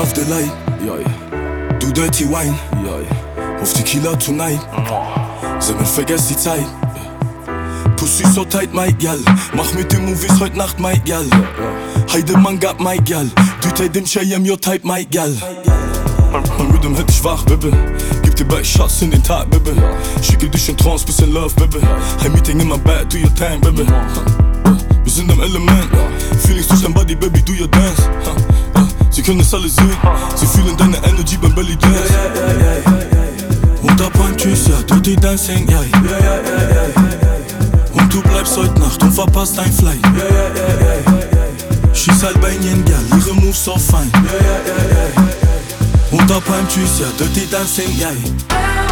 love the light, du dirty wine, auf Tequila tonight, Semmeln vergesst die Zeit. Pussy so tight, my gal, mach mit den Movies heut Nacht, my gal. Heide man gab, my gal, du tay dem Cheyem, your type, my gal. Mein Rhythm hält dich wach, Baby. Gib dir back Shots in den Tag, Baby. Schicke dich in Trance, bisschen Love, Baby. High Meeting in my bag, do your time, Baby. Wir sind am Element, Feelings durch dein Body, Baby, do your dance. Sie können es alle sehen, sie fühlen deine Energy beim Belly Dance. Und ab ein Tschüss, ja, Dirty Dancing, ja. Und du bleibst heute Nacht und verpasst ein Flight. Schieß halt bei ihnen, ja, ihre Moves so fein. Und ab ein Tschüss, ja, Dirty Dancing, ja.